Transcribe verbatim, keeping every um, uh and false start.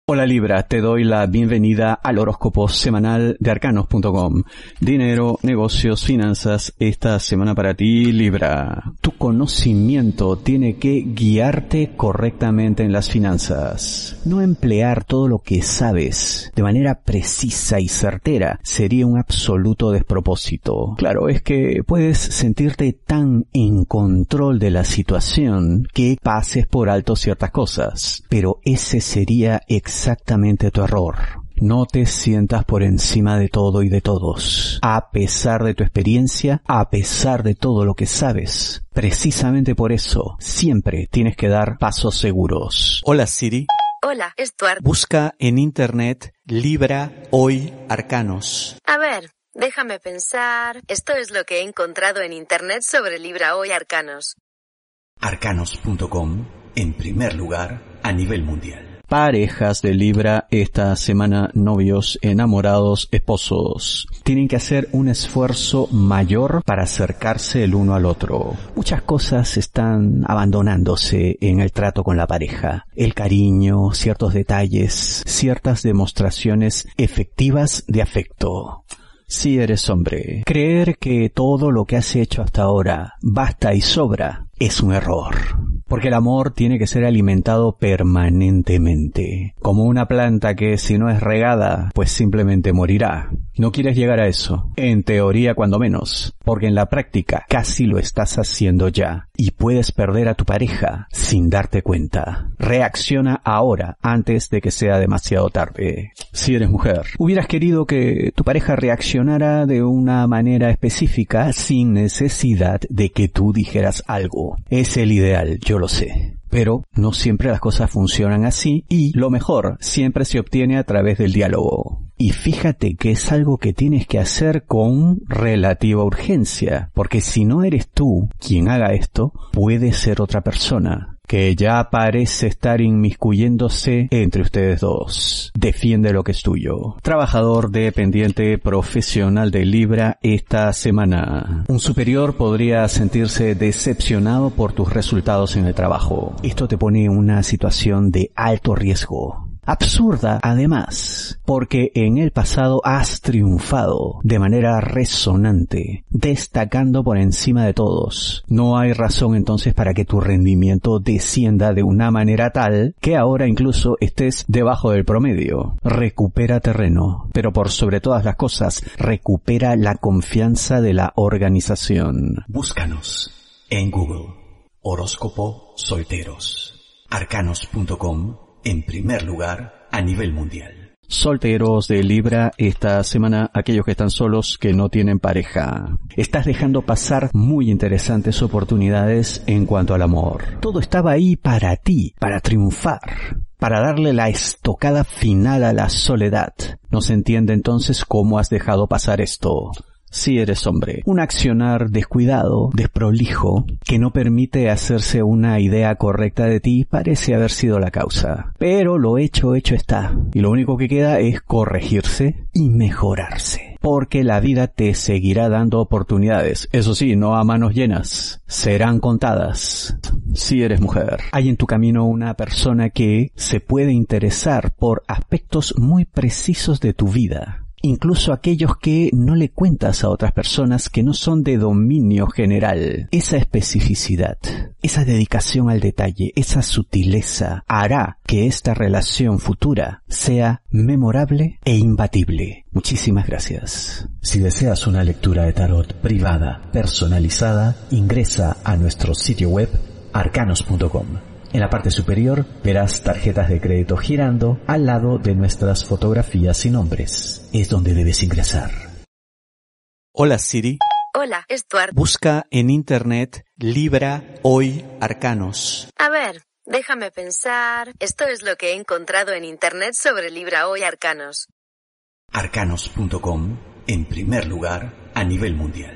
Hola Libra, te doy la bienvenida al horóscopo semanal de arcanos punto com. Dinero, negocios, finanzas, esta semana para ti, Libra. Tu conocimiento tiene que guiarte correctamente en las finanzas. No emplear todo lo que sabes de manera precisa y certera sería un absoluto despropósito. Claro, es que puedes sentirte tan en control de la situación que pases por alto ciertas cosas, pero ese sería exactamente Exactamente tu error. No te sientas por encima de todo y de todos. A pesar de tu experiencia, a pesar de todo lo que sabes. Precisamente por eso, siempre tienes que dar pasos seguros. Hola Siri. Hola, Stuart. Busca en internet Libra Hoy Arcanos. A ver, déjame pensar. Esto es lo que he encontrado en internet sobre Libra Hoy Arcanos. arcanos punto com, en primer lugar, a nivel mundial. Parejas de Libra esta semana, novios, enamorados, esposos, tienen que hacer un esfuerzo mayor para acercarse el uno al otro. Muchas cosas están abandonándose en el trato con la pareja. El cariño, ciertos detalles, ciertas demostraciones efectivas de afecto. Si eres hombre, creer que todo lo que has hecho hasta ahora basta y sobra es un error. Porque el amor tiene que ser alimentado permanentemente. Como una planta que si no es regada, pues simplemente morirá. No quieres llegar a eso. En teoría cuando menos. Porque en la práctica casi lo estás haciendo ya. Y puedes perder a tu pareja sin darte cuenta. Reacciona ahora antes de que sea demasiado tarde. Si eres mujer, hubieras querido que tu pareja reaccionara de una manera específica sin necesidad de que tú dijeras algo. Es el ideal, yo lo sé. Pero no siempre las cosas funcionan así y lo mejor siempre se obtiene a través del diálogo. Y fíjate que es algo que tienes que hacer con relativa urgencia, porque si no eres tú quien haga esto, puede ser otra persona que ya parece estar inmiscuyéndose entre ustedes dos. Defiende lo que es tuyo. Trabajador dependiente profesional de Libra esta semana. Un superior podría sentirse decepcionado por tus resultados en el trabajo. Esto te pone en una situación de alto riesgo. Absurda, además, porque en el pasado has triunfado de manera resonante, destacando por encima de todos. No hay razón entonces para que tu rendimiento descienda de una manera tal que ahora incluso estés debajo del promedio. Recupera terreno, pero por sobre todas las cosas, recupera la confianza de la organización. Búscanos en Google, horóscopo solteros, arcanos punto com, en primer lugar a nivel mundial. Solteros de Libra esta semana, aquellos que están solos, que no tienen pareja. Estás dejando pasar muy interesantes oportunidades en cuanto al amor. Todo estaba ahí para ti, para triunfar, para darle la estocada final a la soledad. No se entiende entonces cómo has dejado pasar esto. Si eres hombre, un accionar descuidado, desprolijo, que no permite hacerse una idea correcta de ti parece haber sido la causa. Pero lo hecho, hecho está. Y lo único que queda es corregirse y mejorarse. Porque la vida te seguirá dando oportunidades. Eso sí, no a manos llenas. Serán contadas. Si eres mujer, hay en tu camino una persona que se puede interesar por aspectos muy precisos de tu vida. Incluso aquellos que no le cuentas a otras personas que no son de dominio general. Esa especificidad, esa dedicación al detalle, esa sutileza hará que esta relación futura sea memorable e imbatible. Muchísimas gracias. Si deseas una lectura de tarot privada, personalizada, ingresa a nuestro sitio web arcanos punto com. En la parte superior verás tarjetas de crédito girando al lado de nuestras fotografías y nombres. Es donde debes ingresar. Hola Siri. Hola, Stuart. Busca en internet Libra Hoy Arcanos. A ver, déjame pensar. Esto es lo que he encontrado en internet sobre Libra Hoy Arcanos. arcanos punto com, en primer lugar a nivel mundial.